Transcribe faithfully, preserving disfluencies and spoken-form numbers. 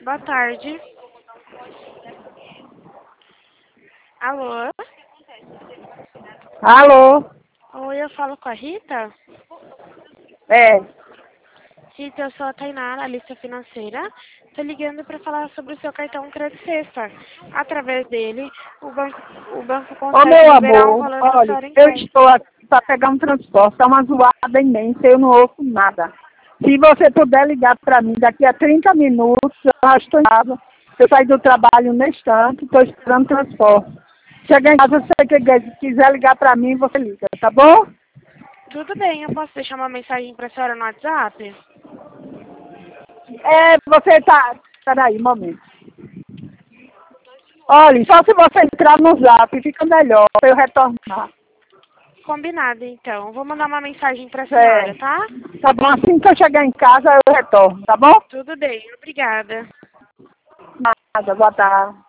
Boa tarde. Alô? Alô? Oi, eu falo com a Rita? É. Rita, eu sou a Tainá, analista financeira. Estou ligando para falar sobre o seu cartão Crédito Sexta. Através dele, o banco, o banco Ô, consegue meu liberar um amor, valor da sua olha, hora em eu conta. estou aqui para pegar um transporte, tá uma zoada imensa, eu não ouço nada. Se você puder ligar para mim daqui a trinta minutos, eu já estou em casa. Eu saí do trabalho no instante, estou esperando o transporte. Chegar em casa, se você quiser ligar para mim, você liga, tá bom? Tudo bem, eu posso deixar uma mensagem para a senhora no WhatsApp? É, você tá... Peraí, um momento. Olha, só se você entrar no zap, fica melhor para eu retornar. Combinado, então. Vou mandar uma mensagem para a É. senhora, tá? Tá bom, assim que eu chegar em casa, eu retorno, tá bom? Tudo bem, obrigada. Nada, boa tarde.